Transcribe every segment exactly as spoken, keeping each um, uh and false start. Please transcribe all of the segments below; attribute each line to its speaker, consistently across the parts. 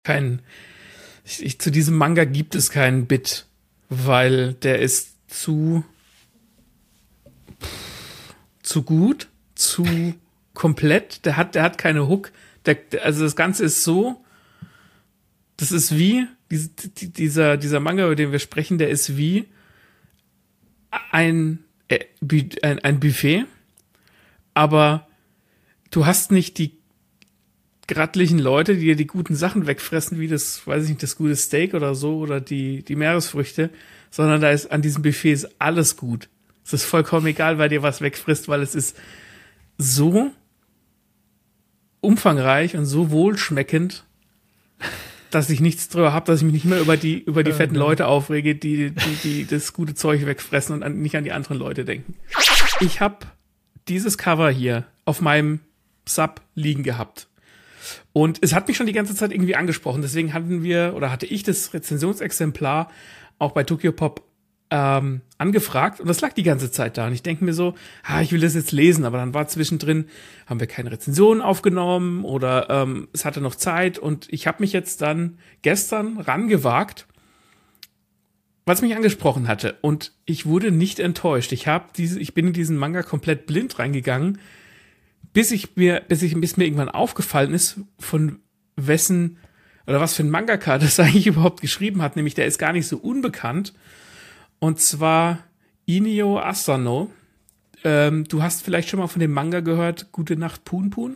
Speaker 1: Kein, ich, ich, zu diesem Manga gibt es keinen Bit, weil der ist zu, zu gut, zu komplett. Der hat, der hat keine Hook. Der, also das Ganze ist so, das ist wie, dieser, dieser Manga, über den wir sprechen, der ist wie ein, ein, ein Buffet, aber du hast nicht die grattlichen Leute, die dir die guten Sachen wegfressen, wie das, weiß ich nicht, das gute Steak oder so, oder die, die Meeresfrüchte, sondern da ist an diesem Buffet ist alles gut. Es ist vollkommen egal, weil dir was wegfrisst, weil es ist so umfangreich und so wohlschmeckend, dass ich nichts drüber habe, dass ich mich nicht mehr über die, über die fetten Leute aufrege, die, die, die das gute Zeug wegfressen und an, nicht an die anderen Leute denken. Ich habe dieses Cover hier auf meinem Sub liegen gehabt. Und es hat mich schon die ganze Zeit irgendwie angesprochen. Deswegen hatten wir, oder hatte ich das Rezensionsexemplar auch bei Tokyopop ähm, angefragt. Und das lag die ganze Zeit da. Und ich denke mir so, ah, ich will das jetzt lesen. Aber dann war zwischendrin, haben wir keine Rezensionen aufgenommen oder ähm, es hatte noch Zeit. Und ich habe mich jetzt dann gestern rangewagt, was mich angesprochen hatte. Und ich wurde nicht enttäuscht. Ich habe diese, ich bin in diesen Manga komplett blind reingegangen, bis ich mir, bis ich, bis mir irgendwann aufgefallen ist, von wessen oder was für ein Mangaka das eigentlich überhaupt geschrieben hat. Nämlich der ist gar nicht so unbekannt. Und zwar Inio Asano. Ähm, du hast vielleicht schon mal von dem Manga gehört, Gute Nacht Punpun?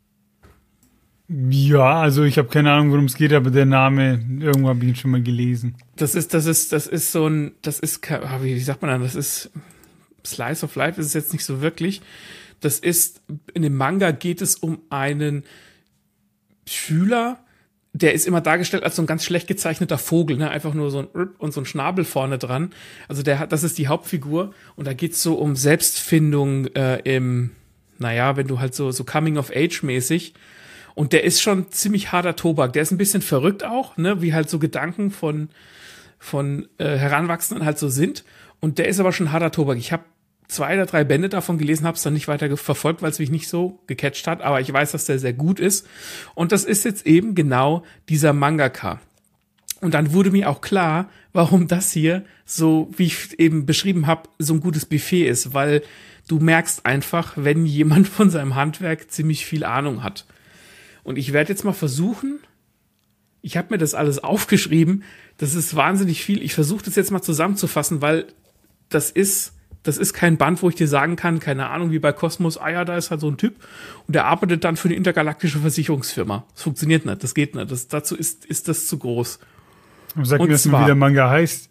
Speaker 2: Ja, also ich habe keine Ahnung, worum es geht, aber der Name, irgendwo habe ich ihn schon mal gelesen.
Speaker 1: Das ist, das ist, das ist so ein, das ist, wie sagt man dann, das ist Slice of Life ist es jetzt nicht so wirklich. Das ist, in dem Manga geht es um einen Schüler, der ist immer dargestellt als so ein ganz schlecht gezeichneter Vogel, ne? Einfach nur so ein Rip und so ein Schnabel vorne dran. Also der hat, das ist die Hauptfigur und da geht's so um Selbstfindung äh, im, naja, wenn du halt so, so Coming-of-Age-mäßig. Und der ist schon ziemlich harter Tobak. Der ist ein bisschen verrückt auch, ne? Wie halt so Gedanken von, von äh, Heranwachsenden halt so sind. Und der ist aber schon harter Tobak. Ich habe zwei oder drei Bände davon gelesen, habe es dann nicht weiter verfolgt, weil es mich nicht so gecatcht hat, aber ich weiß, dass der sehr gut ist. Und das ist jetzt eben genau dieser Mangaka. Und dann wurde mir auch klar, warum das hier so, wie ich eben beschrieben habe, so ein gutes Buffet ist, weil du merkst einfach, wenn jemand von seinem Handwerk ziemlich viel Ahnung hat. Und ich werde jetzt mal versuchen, ich habe mir das alles aufgeschrieben, das ist wahnsinnig viel, ich versuche das jetzt mal zusammenzufassen, weil das ist Das ist kein Band, wo ich dir sagen kann, keine Ahnung, wie bei Kosmos, ah ja, da ist halt so ein Typ und der arbeitet dann für eine intergalaktische Versicherungsfirma. Das funktioniert nicht, das geht nicht. Das, dazu ist, ist das zu groß.
Speaker 2: Aber sag mir erstmal, wie der Manga heißt.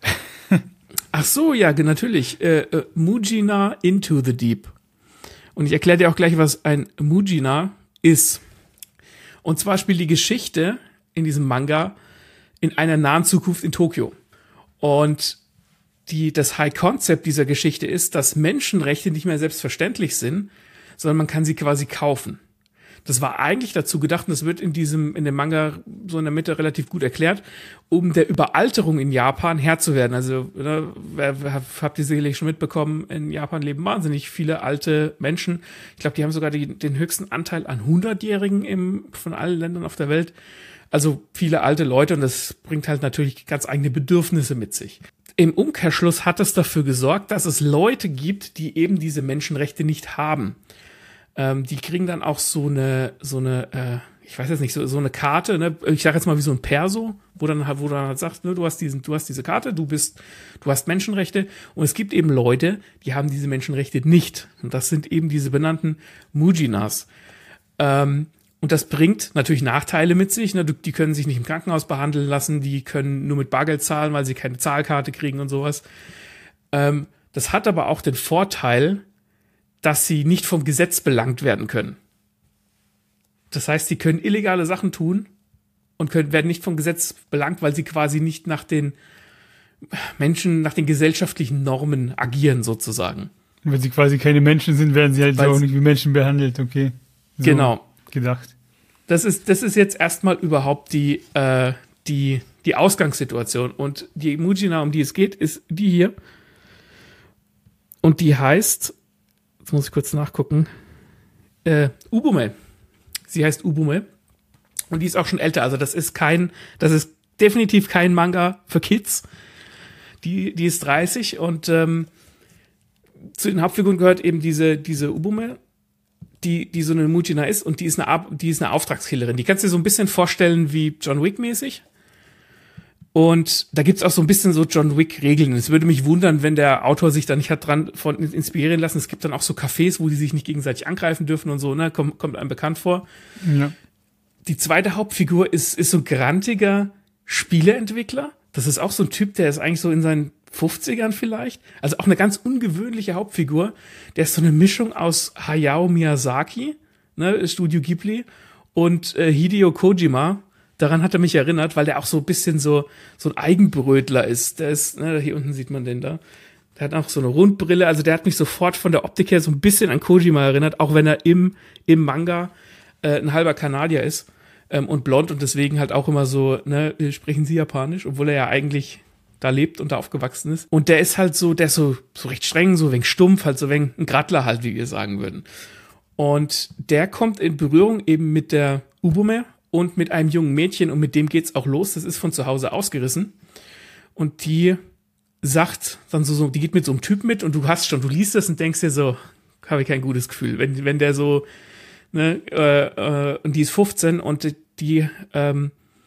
Speaker 1: Ach so, ja, natürlich. Äh, äh, Mujina Into the Deep. Und ich erkläre dir auch gleich, was ein Mujina ist. Und zwar spielt die Geschichte in diesem Manga in einer nahen Zukunft in Tokio. Und Die, das High-Concept dieser Geschichte ist, dass Menschenrechte nicht mehr selbstverständlich sind, sondern man kann sie quasi kaufen. Das war eigentlich dazu gedacht, und das wird in diesem, in dem Manga so in der Mitte relativ gut erklärt, um der Überalterung in Japan Herr zu werden. Also, ne, habt ihr sicherlich schon mitbekommen, in Japan leben wahnsinnig viele alte Menschen. Ich glaube, die haben sogar die, den höchsten Anteil an hundertjährigen im, von allen Ländern auf der Welt. Also viele alte Leute, und das bringt halt natürlich ganz eigene Bedürfnisse mit sich. Im Umkehrschluss hat es dafür gesorgt, dass es Leute gibt, die eben diese Menschenrechte nicht haben. Ähm, die kriegen dann auch so eine, so eine, äh, ich weiß jetzt nicht, so, so eine Karte, ne? Ich sage jetzt mal wie so ein Perso, wo dann halt, wo dann halt sagt, ne, du hast diesen, du hast diese Karte, du bist, du hast Menschenrechte. Und es gibt eben Leute, die haben diese Menschenrechte nicht. Und das sind eben diese benannten Mujinas. Ähm, Und das bringt natürlich Nachteile mit sich. Ne? Die können sich nicht im Krankenhaus behandeln lassen, die können nur mit Bargeld zahlen, weil sie keine Zahlkarte kriegen und sowas. Ähm, das hat aber auch den Vorteil, dass sie nicht vom Gesetz belangt werden können. Das heißt, sie können illegale Sachen tun und können, werden nicht vom Gesetz belangt, weil sie quasi nicht nach den Menschen, nach den gesellschaftlichen Normen agieren sozusagen.
Speaker 2: Wenn sie quasi keine Menschen sind, werden sie halt so auch nicht wie Menschen behandelt, okay. So.
Speaker 1: Genau.
Speaker 2: Gedacht.
Speaker 1: Das ist, das ist jetzt erstmal überhaupt die, äh, die, die Ausgangssituation. Und die Mujina, um die es geht, ist die hier. Und die heißt, jetzt muss ich kurz nachgucken, äh, Ubume. Sie heißt Ubume. Und die ist auch schon älter. Also das ist kein, das ist definitiv kein Manga für Kids. Die, die ist dreißig und ähm, zu den Hauptfiguren gehört eben diese, diese Ubume, die, die so eine Mujina ist und die ist eine, die ist eine Auftragskillerin. Die kannst du dir so ein bisschen vorstellen wie John Wick-mäßig. Und da gibt's auch so ein bisschen so John Wick-Regeln. Es würde mich wundern, wenn der Autor sich da nicht hat dran von inspirieren lassen. Es gibt dann auch so Cafés, wo die sich nicht gegenseitig angreifen dürfen und so, ne? Kommt, kommt einem bekannt vor.
Speaker 2: Ja.
Speaker 1: Die zweite Hauptfigur ist, ist so ein grantiger Spieleentwickler. Das ist auch so ein Typ, der ist eigentlich so in seinen fünfzigern vielleicht. Also auch eine ganz ungewöhnliche Hauptfigur. Der ist so eine Mischung aus Hayao Miyazaki, ne, Studio Ghibli, und äh, Hideo Kojima. Daran hat er mich erinnert, weil der auch so ein bisschen so, so ein Eigenbrötler ist. Der ist, ne, hier unten sieht man den da. Der hat auch so eine Rundbrille. Also der hat mich sofort von der Optik her so ein bisschen an Kojima erinnert, auch wenn er im, im Manga äh, ein halber Kanadier ist ähm, und blond und deswegen halt auch immer so, ne, sprechen Sie Japanisch, obwohl er ja eigentlich da lebt und da aufgewachsen ist. Und der ist halt so, der ist so, so recht streng, so wenig stumpf, halt so wenig ein Grattler halt, wie wir sagen würden. Und der kommt in Berührung eben mit der Ubume und mit einem jungen Mädchen und mit dem geht's auch los. Das ist von zu Hause ausgerissen. Und die sagt dann so, so die geht mit so einem Typ mit und du hast schon, du liest das und denkst dir so, habe ich kein gutes Gefühl. Wenn, wenn der so, ne, äh, äh, und die ist fünfzehn und die ähm,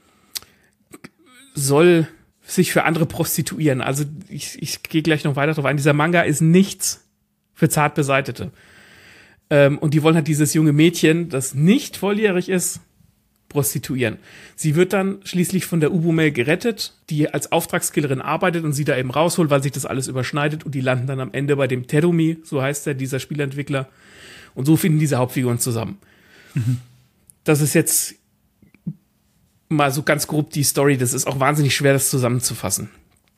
Speaker 1: soll sich für andere prostituieren. Also ich, ich gehe gleich noch weiter drauf ein. Dieser Manga ist nichts für zart Beseitete. Ähm, und die wollen halt dieses junge Mädchen, das nicht volljährig ist, prostituieren. Sie wird dann schließlich von der Ubume gerettet, die als Auftragskillerin arbeitet und sie da eben rausholt, weil sich das alles überschneidet und die landen dann am Ende bei dem Terumi, so heißt er, dieser Spielentwickler. Und so finden diese Hauptfiguren zusammen. Mhm. Das ist jetzt mal so ganz grob die Story. Das ist auch wahnsinnig schwer, das zusammenzufassen.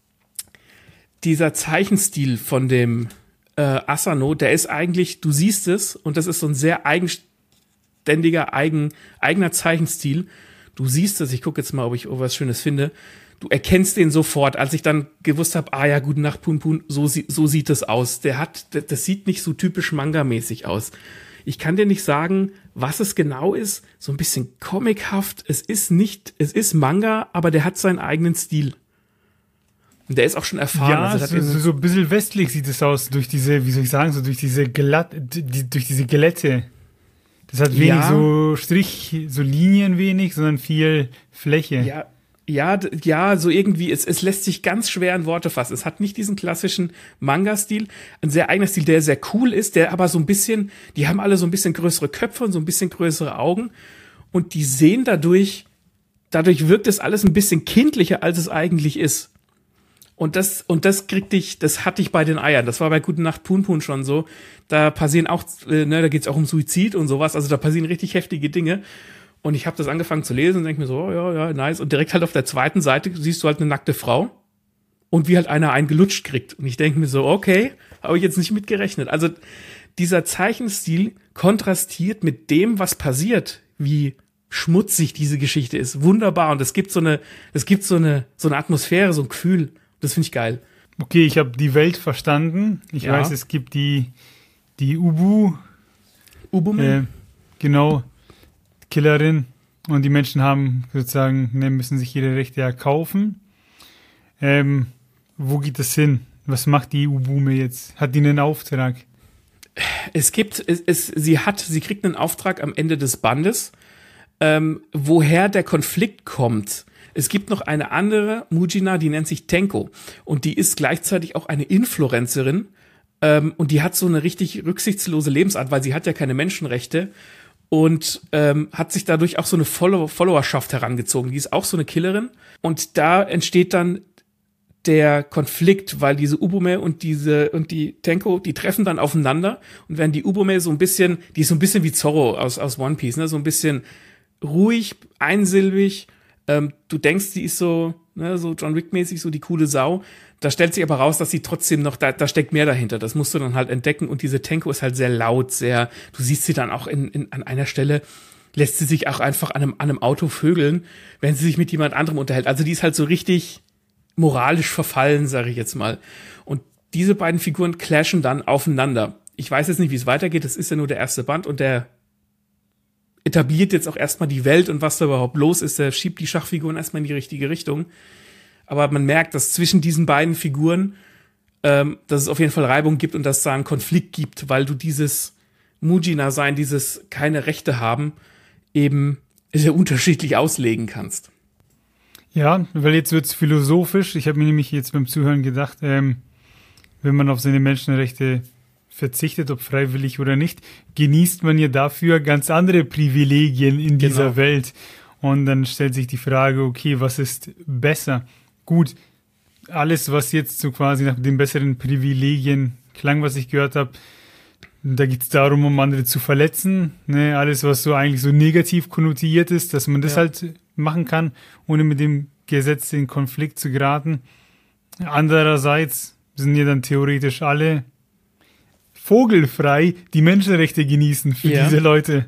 Speaker 1: Dieser Zeichenstil von dem äh, Asano, der ist eigentlich, du siehst es, und das ist so ein sehr eigenständiger, eigen, eigener Zeichenstil. Du siehst es, ich gucke jetzt mal, ob ich was Schönes finde. Du erkennst den sofort, als ich dann gewusst habe, ah ja, gute Nacht, Pun Pun, so, so sieht es aus. Der hat, das, das sieht nicht so typisch Manga-mäßig aus. Ich kann dir nicht sagen, was es genau ist. So ein bisschen comichaft. Es ist nicht, es ist Manga, aber der hat seinen eigenen Stil. Und der ist auch schon erfahren.
Speaker 2: Ja,
Speaker 1: also
Speaker 2: so, so, so ein bisschen westlich sieht es aus, durch diese, wie soll ich sagen, so durch diese glatt, die, durch diese Glätte. Das hat wenig
Speaker 1: ja.
Speaker 2: so Strich, so Linien wenig, sondern viel Fläche.
Speaker 1: Ja, ja, ja, so irgendwie, es, es lässt sich ganz schwer in Worte fassen. Es hat nicht diesen klassischen Manga-Stil, ein sehr eigener Stil, der sehr cool ist, der aber so ein bisschen, die haben alle so ein bisschen größere Köpfe und so ein bisschen größere Augen und die sehen dadurch, dadurch wirkt es alles ein bisschen kindlicher, als es eigentlich ist. Und das, und das kriegt dich, das hat dich bei den Eiern. Das war bei Gute Nacht Pun Pun schon so. Da passieren auch, äh, ne, da geht's auch um Suizid und sowas. Also da passieren richtig heftige Dinge. Und ich habe das angefangen zu lesen und denke mir so, oh, ja, ja, nice. Und direkt halt auf der zweiten Seite siehst du halt eine nackte Frau und wie halt einer einen gelutscht kriegt. Und ich denke mir so, okay, habe ich jetzt nicht mit gerechnet. Also dieser Zeichenstil kontrastiert mit dem, was passiert, wie schmutzig diese Geschichte ist. Wunderbar. Und es gibt so eine, es gibt so eine, so eine Atmosphäre, so ein Gefühl. Das finde ich geil.
Speaker 2: Okay, ich habe die Welt verstanden. Ich
Speaker 1: ja.
Speaker 2: weiß, es gibt die, die Ubu.
Speaker 1: Ubume?
Speaker 2: Äh, genau. Killerin. Und die Menschen haben sozusagen, ne, müssen sich ihre Rechte erkaufen. Ähm, wo geht das hin? Was macht die Ubume jetzt? Hat die einen Auftrag?
Speaker 1: Es gibt, es, es, sie hat, sie kriegt einen Auftrag am Ende des Bandes, ähm, woher der Konflikt kommt. Es gibt noch eine andere Mujina, die nennt sich Tenko. Und die ist gleichzeitig auch eine Influencerin. Ähm, und die hat so eine richtig rücksichtslose Lebensart, weil sie hat ja keine Menschenrechte. Und ähm, hat sich dadurch auch so eine Follow- Followerschaft herangezogen. Die ist auch so eine Killerin. Und da entsteht dann der Konflikt, weil diese Ubume und diese und die Tenko, die treffen dann aufeinander. Und während die Ubume so ein bisschen, die ist so ein bisschen wie Zorro aus, aus One Piece, ne, so ein bisschen ruhig, einsilbig. Ähm, du denkst, die ist so, ne, so John Wick-mäßig, so die coole Sau. Da stellt sich aber raus, dass sie trotzdem noch, da, da steckt mehr dahinter. Das musst du dann halt entdecken. Und diese Tenko ist halt sehr laut, sehr, du siehst sie dann auch in, in, an einer Stelle, lässt sie sich auch einfach an einem, an einem Auto vögeln, wenn sie sich mit jemand anderem unterhält. Also die ist halt so richtig moralisch verfallen, sage ich jetzt mal. Und diese beiden Figuren clashen dann aufeinander. Ich weiß jetzt nicht, wie es weitergeht. Das ist ja nur der erste Band und der etabliert jetzt auch erstmal die Welt und was da überhaupt los ist. Der schiebt die Schachfiguren erstmal in die richtige Richtung. Aber man merkt, dass zwischen diesen beiden Figuren, ähm, dass es auf jeden Fall Reibung gibt und dass es da einen Konflikt gibt, weil du dieses Mujina-Sein, dieses keine Rechte haben, eben sehr unterschiedlich auslegen kannst.
Speaker 2: Ja, weil jetzt wird's philosophisch. Ich habe mir nämlich jetzt beim Zuhören gedacht, ähm, wenn man auf seine Menschenrechte verzichtet, ob freiwillig oder nicht, genießt man ja dafür ganz andere Privilegien in dieser
Speaker 1: Genau.
Speaker 2: Welt. Und dann stellt sich die Frage, okay, was ist besser? Gut, alles, was jetzt so quasi nach den besseren Privilegien klang, was ich gehört habe, da geht es darum, um andere zu verletzen. Ne? Alles, was so eigentlich so negativ konnotiert ist, dass man das
Speaker 1: Ja.
Speaker 2: halt machen kann, ohne mit dem Gesetz in Konflikt zu geraten. Andererseits sind ja dann theoretisch alle vogelfrei, die Menschenrechte genießen für
Speaker 1: Ja.
Speaker 2: diese Leute.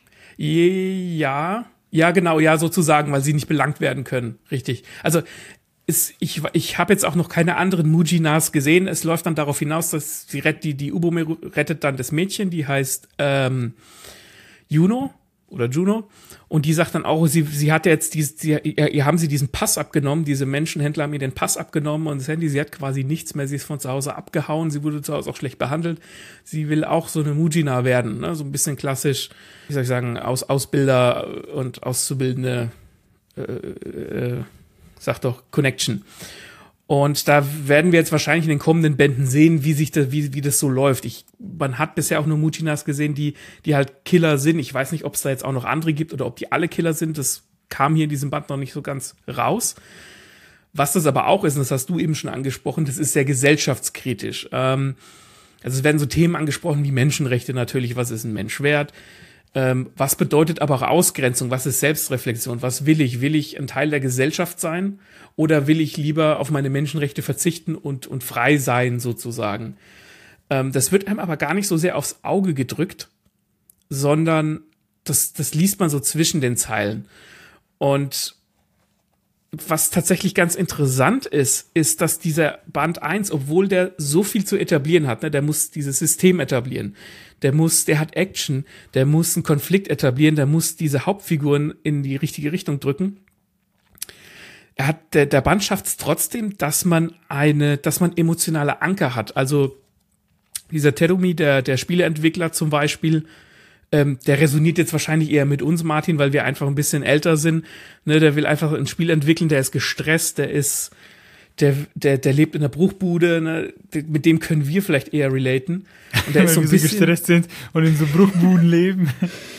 Speaker 1: Ja, ja, genau, ja, sozusagen, weil sie nicht belangt werden können. Richtig. Also, ist, ich, ich habe jetzt auch noch keine anderen Mujinas gesehen. Es läuft dann darauf hinaus, dass sie rett, die, die Ubume rettet dann das Mädchen, die heißt ähm, Juno oder Juno. Und die sagt dann auch, sie, sie hat jetzt dieses, sie, ihr, ihr haben sie diesen Pass abgenommen, diese Menschenhändler haben ihr den Pass abgenommen und das Handy, sie hat quasi nichts mehr, sie ist von zu Hause abgehauen, sie wurde zu Hause auch schlecht behandelt. Sie will auch so eine Mujina werden, ne? So ein bisschen klassisch, wie soll ich sagen, Aus, Ausbilder und Auszubildende, äh, äh, sag doch, Connection. Und da werden wir jetzt wahrscheinlich in den kommenden Bänden sehen, wie sich das, wie, wie das so läuft. Ich, man hat bisher auch nur Mujinas gesehen, die, die halt Killer sind. Ich weiß nicht, ob es da jetzt auch noch andere gibt oder ob die alle Killer sind. Das kam hier in diesem Band noch nicht so ganz raus. Was das aber auch ist, und das hast du eben schon angesprochen, das ist sehr gesellschaftskritisch. Ähm, also es werden so Themen angesprochen wie Menschenrechte natürlich. Was ist ein Mensch wert? Ähm, was bedeutet aber auch Ausgrenzung? Was ist Selbstreflexion? Was will ich? Will ich ein Teil der Gesellschaft sein? Oder will ich lieber auf meine Menschenrechte verzichten und, und frei sein, sozusagen? Ähm, das wird einem aber gar nicht so sehr aufs Auge gedrückt, sondern das, das liest man so zwischen den Zeilen. Und was tatsächlich ganz interessant ist, ist, dass dieser Band eins, obwohl der so viel zu etablieren hat, ne, der muss dieses System etablieren, der muss, der hat Action, der muss einen Konflikt etablieren, der muss diese Hauptfiguren in die richtige Richtung drücken. Er hat, der, der Band schafft es trotzdem, dass man eine, dass man emotionale Anker hat. Also dieser Terumi, der, der Spieleentwickler zum Beispiel, ähm, der resoniert jetzt wahrscheinlich eher mit uns, Martin, weil wir einfach ein bisschen älter sind. Ne, der will einfach ein Spiel entwickeln, der ist gestresst, der ist, der, der, der lebt in der Bruchbude, ne, mit dem können wir vielleicht eher relaten. Und der ist so ein
Speaker 2: Weil wir so
Speaker 1: bisschen
Speaker 2: gestresst sind und in so Bruchbuden leben.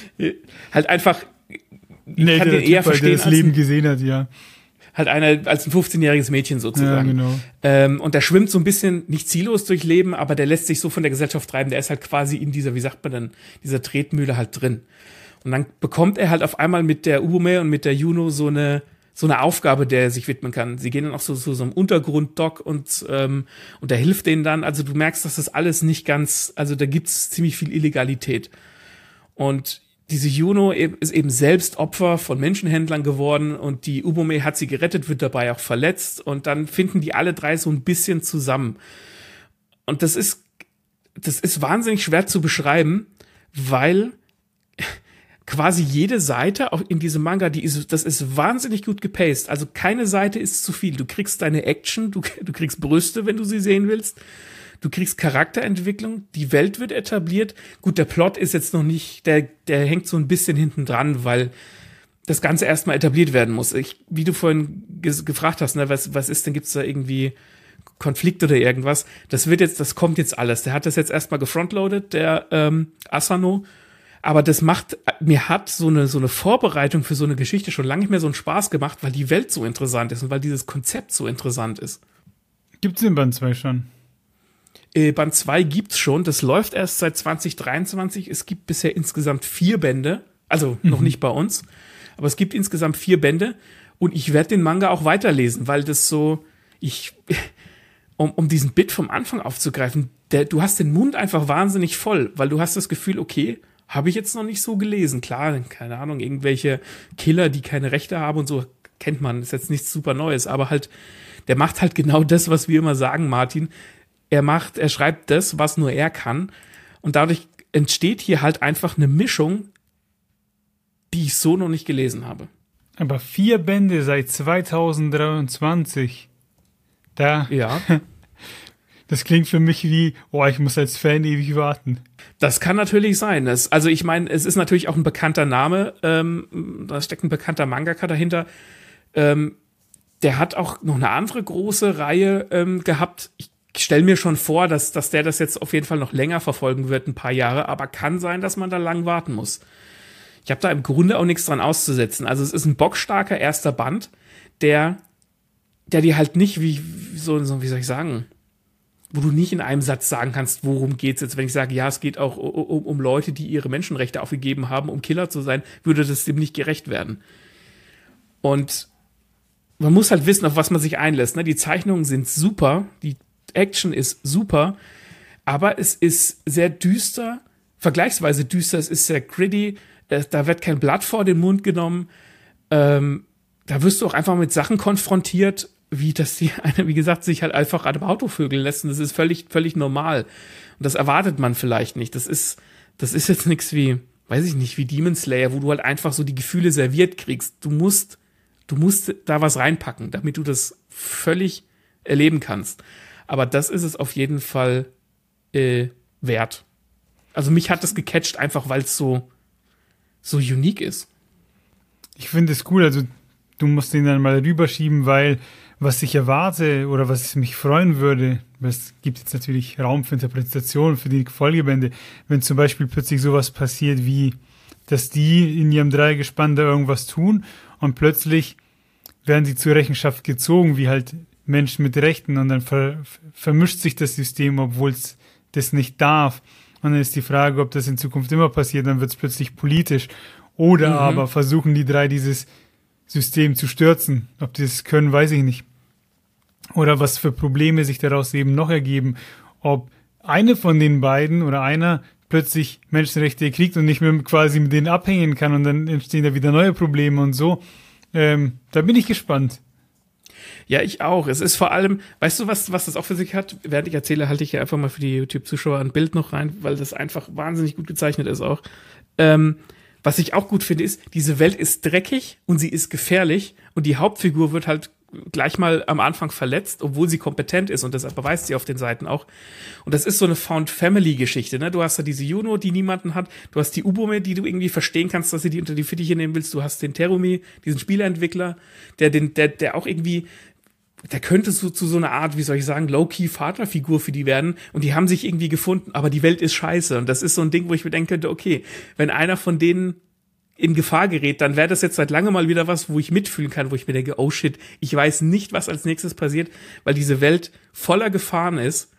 Speaker 1: halt einfach,
Speaker 2: Nee,
Speaker 1: kann
Speaker 2: der
Speaker 1: den
Speaker 2: Typ,
Speaker 1: eher
Speaker 2: weil der
Speaker 1: verstehen
Speaker 2: das
Speaker 1: als
Speaker 2: Leben
Speaker 1: ein-
Speaker 2: gesehen hat, ja.
Speaker 1: halt einer als ein fünfzehnjähriges Mädchen
Speaker 2: Ja,
Speaker 1: sozusagen.
Speaker 2: genau.
Speaker 1: Ähm, und der schwimmt so ein bisschen nicht ziellos durch Leben, aber der lässt sich so von der Gesellschaft treiben. Der ist halt quasi in dieser, wie sagt man dann, dieser Tretmühle halt drin. Und dann bekommt er halt auf einmal mit der Ubume und mit der Juno so eine so eine Aufgabe, der er sich widmen kann. Sie gehen dann auch so zu so, so einem Untergrunddock und ähm, und der hilft denen dann. Also du merkst, dass das alles nicht ganz, also da gibt's ziemlich viel Illegalität. Und diese Juno ist eben selbst Opfer von Menschenhändlern geworden und die Ubume hat sie gerettet, wird dabei auch verletzt und dann finden die alle drei so ein bisschen zusammen. Und das ist, das ist wahnsinnig schwer zu beschreiben, weil quasi jede Seite auch in diesem Manga, die ist, das ist wahnsinnig gut gepaced. Also keine Seite ist zu viel. Du kriegst deine Action, du, du kriegst Brüste, wenn du sie sehen willst. Du kriegst Charakterentwicklung, die Welt wird etabliert. Gut, der Plot ist jetzt noch nicht, der, der hängt so ein bisschen hinten dran, weil das Ganze erstmal etabliert werden muss. Ich, wie du vorhin ge- gefragt hast, ne, was, was ist denn, gibt's da irgendwie Konflikt oder irgendwas? Das wird jetzt, das kommt jetzt alles. Der hat das jetzt erstmal gefrontloadet, der ähm, Asano. Aber das macht, mir hat so eine, so eine Vorbereitung für so eine Geschichte schon lange nicht mehr so einen Spaß gemacht, weil die Welt so interessant ist und weil dieses Konzept so interessant ist.
Speaker 2: Gibt's den Band zwei schon?
Speaker 1: Äh, Band zwei gibt's schon, das läuft erst seit zwanzig dreiundzwanzig. Es gibt bisher insgesamt vier Bände, also noch nicht bei uns, aber es gibt insgesamt vier Bände und ich werde den Manga auch weiterlesen, weil das so, ich, um, um diesen Bit vom Anfang aufzugreifen, der, du hast den Mund einfach wahnsinnig voll, weil du hast das Gefühl, okay, habe ich jetzt noch nicht so gelesen. Klar, keine Ahnung, irgendwelche Killer, die keine Rechte haben und so, kennt man, ist jetzt nichts super Neues, aber halt, der macht halt genau das, was wir immer sagen, Martin. Er macht, er schreibt das, was nur er kann. Und dadurch entsteht hier halt einfach eine Mischung die ich so noch nicht gelesen habe.
Speaker 2: Aber vier Bände seit zweitausenddreiundzwanzig. Da.
Speaker 1: Ja.
Speaker 2: Das klingt für mich wie, oh, ich muss als Fan ewig warten.
Speaker 1: Das kann natürlich sein. Das, also ich meine, es ist natürlich auch ein bekannter Name. Ähm, da steckt ein bekannter Mangaka dahinter. Ähm, der hat auch noch eine andere große Reihe ähm, gehabt. Ich stelle mir schon vor, dass, dass der das jetzt auf jeden Fall noch länger verfolgen wird, ein paar Jahre. Aber kann sein, dass man da lang warten muss. Ich habe da im Grunde auch nichts dran auszusetzen. Also es ist ein bockstarker erster Band, der, der dir halt nicht wie, so, so, wie soll ich sagen, wo du nicht in einem Satz sagen kannst, worum geht's jetzt. Wenn ich sage, ja, es geht auch um, um Leute, die ihre Menschenrechte aufgegeben haben, um Killer zu sein, würde das dem nicht gerecht werden. Und man muss halt wissen, auf was man sich einlässt. Ne? Die Zeichnungen sind super, die Action ist super, aber es ist sehr düster, vergleichsweise düster, es ist sehr gritty, da wird kein Blatt vor den Mund genommen. Ähm, da wirst du auch einfach mit Sachen konfrontiert, wie dass die eine, wie gesagt, sich halt einfach an einem Auto vögeln lassen. Das ist völlig, völlig normal. Und das erwartet man vielleicht nicht. Das ist, das ist jetzt nichts wie, weiß ich nicht, wie Demon Slayer, wo du halt einfach so die Gefühle serviert kriegst. Du musst, du musst da was reinpacken, damit du das völlig erleben kannst. Aber das ist es auf jeden Fall äh, wert. Also mich hat das gecatcht, einfach weil es so so unique ist.
Speaker 2: Ich finde es cool, also du musst den dann mal rüberschieben, weil was ich erwarte oder was mich freuen würde, es gibt jetzt natürlich Raum für Interpretation für die Folgebände, wenn zum Beispiel plötzlich sowas passiert wie, dass die in ihrem Dreigespann da irgendwas tun und plötzlich werden sie zur Rechenschaft gezogen, wie halt Menschen mit Rechten und dann ver, vermischt sich das System, obwohl es das nicht darf. Und dann ist die Frage, ob das in Zukunft immer passiert, dann wird es plötzlich politisch. Oder mhm. aber versuchen die drei dieses System zu stürzen. Ob die das können, weiß ich nicht. Oder was für Probleme sich daraus eben noch ergeben. Ob eine von den beiden oder einer plötzlich Menschenrechte kriegt und nicht mehr quasi mit denen abhängen kann und dann entstehen da wieder neue Probleme und so. Ähm, da bin ich gespannt.
Speaker 1: Ja, ich auch. Es ist vor allem, weißt du, was, was das auch für sich hat? Während ich erzähle, halte ich hier einfach mal für die YouTube-Zuschauer ein Bild noch rein, weil das einfach wahnsinnig gut gezeichnet ist auch. Ähm, was ich auch gut finde, ist, diese Welt ist dreckig und sie ist gefährlich und die Hauptfigur wird halt gleich mal am Anfang verletzt, obwohl sie kompetent ist und das beweist sie auf den Seiten auch. Und das ist so eine Found-Family-Geschichte, ne? Du hast da diese Juno, die niemanden hat, du hast die Ubume, die du irgendwie verstehen kannst, dass sie die unter die Fittiche nehmen willst, du hast den Terumi, diesen Spieleentwickler, der den, der, der auch irgendwie, der könnte so zu so einer Art, wie soll ich sagen, Low-Key-Vaterfigur für die werden und die haben sich irgendwie gefunden, aber die Welt ist scheiße und das ist so ein Ding, wo ich mir denken könnte, okay, wenn einer von denen in Gefahr gerät, dann wäre das jetzt seit langem mal wieder was, wo ich mitfühlen kann, wo ich mir denke, oh shit, ich weiß nicht, was als nächstes passiert, weil diese Welt voller Gefahren ist,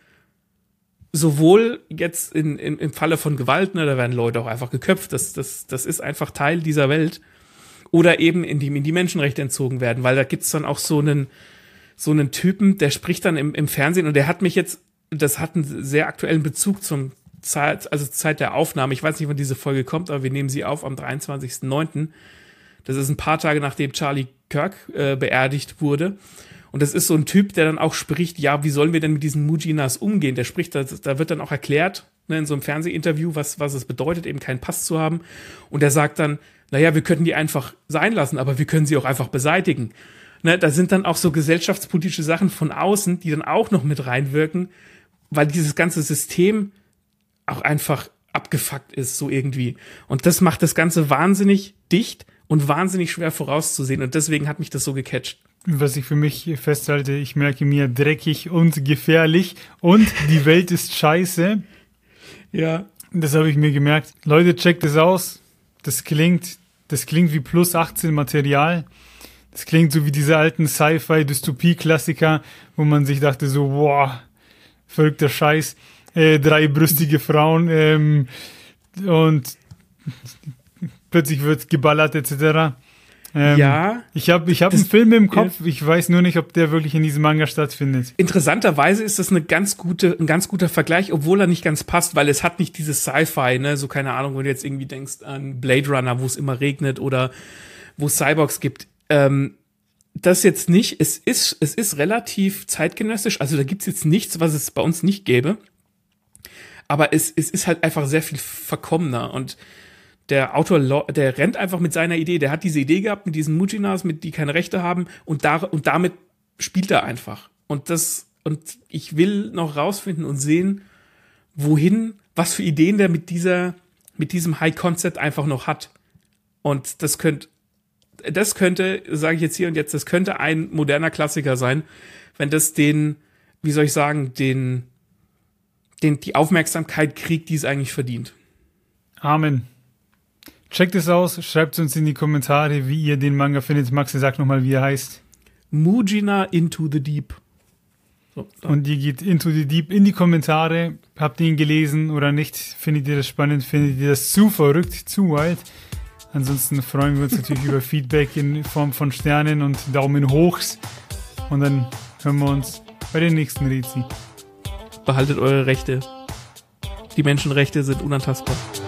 Speaker 1: sowohl jetzt in, in, im Falle von Gewalt, ne, da werden Leute auch einfach geköpft, das, das, das ist einfach Teil dieser Welt, oder eben indem ihnen die Menschenrechte entzogen werden, weil da gibt's dann auch so einen so einen Typen, der spricht dann im, im Fernsehen und der hat mich jetzt, das hat einen sehr aktuellen Bezug zum Zeit, also Zeit der Aufnahme. Ich weiß nicht, wann diese Folge kommt, aber wir nehmen sie auf am dreiundzwanzigsten neunten Das ist ein paar Tage, nachdem Charlie Kirk äh, beerdigt wurde. Und das ist so ein Typ, der dann auch spricht, ja, wie sollen wir denn mit diesen Mujinas umgehen? Der spricht, da, da wird dann auch erklärt, ne, in so einem Fernsehinterview, was, was es bedeutet, eben keinen Pass zu haben. Und der sagt dann, naja, wir könnten die einfach sein lassen, aber wir können sie auch einfach beseitigen. Ne, da sind dann auch so gesellschaftspolitische Sachen von außen, die dann auch noch mit reinwirken, weil dieses ganze System auch einfach abgefuckt ist, so irgendwie. Und das macht das Ganze wahnsinnig dicht und wahnsinnig schwer vorauszusehen. Und deswegen hat mich das so gecatcht.
Speaker 2: Was ich für mich festhalte, ich merke mir dreckig und gefährlich und die Welt ist scheiße.
Speaker 1: Ja.
Speaker 2: Das habe ich mir gemerkt. Leute, checkt es aus. Das klingt, das klingt wie plus achtzehn Material. Das klingt so wie diese alten Sci-Fi-Dystopie-Klassiker, wo man sich dachte so, boah, verrückter Scheiß, äh, dreibrüstige Frauen ähm, und plötzlich wird geballert et cetera. Ähm,
Speaker 1: ja.
Speaker 2: Ich habe ich hab einen Film im Kopf, ich weiß nur nicht, ob der wirklich in diesem Manga stattfindet.
Speaker 1: Interessanterweise ist das eine ganz gute, ein ganz guter Vergleich, obwohl er nicht ganz passt, weil es hat nicht dieses Sci-Fi, ne, so keine Ahnung, wenn du jetzt irgendwie denkst an Blade Runner, wo es immer regnet oder wo es Cyborgs gibt. Ähm, das jetzt nicht, es ist, es ist relativ zeitgenössisch, also da gibt's jetzt nichts, was es bei uns nicht gäbe, aber es, es ist halt einfach sehr viel verkommener und der Autor, der rennt einfach mit seiner Idee. Der hat diese Idee gehabt mit diesen Mujinas, mit die keine Rechte haben und da und damit spielt er einfach. Und das und ich will noch rausfinden und sehen, wohin, was für Ideen der mit dieser mit diesem High Concept einfach noch hat. Und das könnte das könnte, sage ich jetzt hier und jetzt, das könnte ein moderner Klassiker sein, wenn das den, wie soll ich sagen, den den die Aufmerksamkeit kriegt, die es eigentlich verdient.
Speaker 2: Amen. Checkt es aus, schreibt uns in die Kommentare, wie ihr den Manga findet. Maxi, sag nochmal, wie er heißt.
Speaker 1: Mujina Into the Deep. So,
Speaker 2: und ihr geht Into the Deep in die Kommentare. Habt ihr ihn gelesen oder nicht? Findet ihr das spannend? Findet ihr das zu verrückt, zu wild? Ansonsten freuen wir uns natürlich über Feedback in Form von Sternen und Daumen hochs. Und dann hören wir uns bei den nächsten Rätsel.
Speaker 1: Behaltet eure Rechte. Die Menschenrechte sind unantastbar.